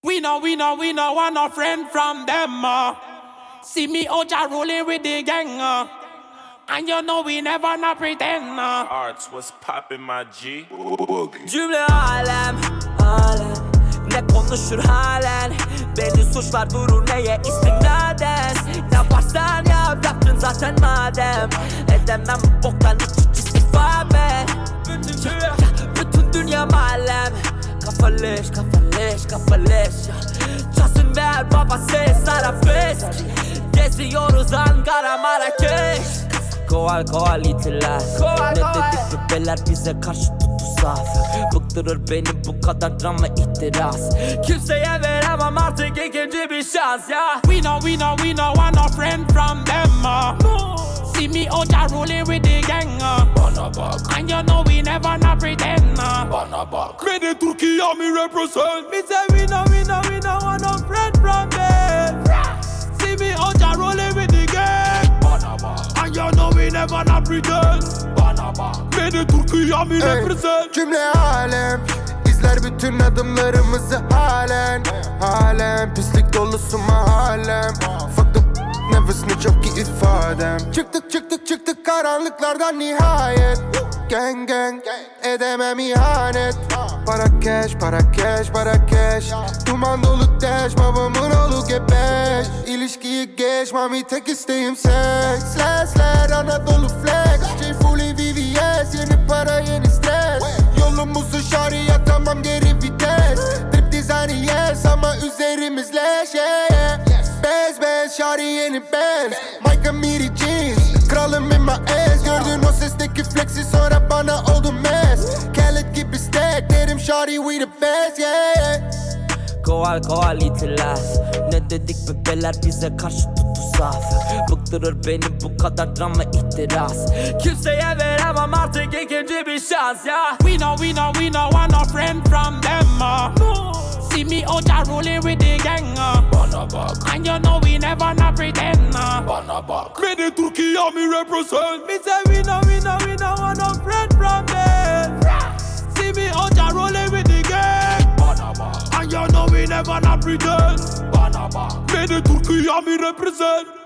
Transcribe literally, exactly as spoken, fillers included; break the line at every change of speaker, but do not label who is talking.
We know, we know, we know, want no friend from them. Uh. See me Oja rolling with the gang. Uh. And you know we never not pretend. Uh.
Arts, what's poppin' my G?
Cümle alem, alem ne konuşur halen. Belli suçlar durur neye istinaden. Ne yaparsan yap, yaptın zaten madem. Edemem bu boktan hiç istifa ben. Bütün, bütün dünya alem. Kafa leş, kafa leş, kafa leş. Çalsın ver baba ses, arabesk. Geziyoruz Ankara, Marrakeş. Koal koal itiler. Ne dedik bebeler bize karşı tuttu saf. Bıktırır beni bu kadar drama itiraz. Kimseye veremem artık ikinci bir şans ya.
We know, we know, we know, want no friend from them. Uh. See me Oja rolling with the gang. Uh.
Bana bak,
And you know we never not pretend. Uh.
bana bak.
Made Turkiye me represent. Me say we know, we know, we know, want no friend from them. See me Oja rolling with the gang.
Bana bak,
And you know we never not pretend.
bana bak.
Made Turkiye me represent.
Cümle alem izler bütün adımlarımızı halen. Halen pislik dolusu mahallem. Fuck the never snitch yok ki ifadem. Çıktık çıktık çıktık karanlıklardan nihayet. Gang gang edemem ihanet. Para cash para cash para cash. Duman dolu dash babamın oğlu gebeş. İlişkiyi geç mami tek isteğim seks. Slashler Anadolu flex. J fully V V S yeni para yeni stres. Yolumuzu şarya tamam geri vites. Trip dizaynı yes ama üzerimiz leş yeah, yeah. Bez bez şari yeni benz. Mike Amiri jeans. Kralım in my ass. Gördün o sesteki flexi sonra bana oldu mess. Khaled gibi stack derim şari we the best yeah, yeah.
Koal koal itiler. Ne dedik bebeler bize karşı tuttu saf. Bıktırır beni bu kadar drama itiraz. Kimseye veremem artık ikinci bir şans ya.
We know, we know, we know, want no friend from them. Uh. See me Oja rolling with the gang. Uh.
Bana bak,
And you know we never not pretend. Uh.
bana bak.
Made Turkiye me represent. Me say we know, we know, we know, want no friend from them. See me Oja rolling with the gang.
Bana bak,
And you know we never not pretend.
bana bak.
Made Turkiye me represent.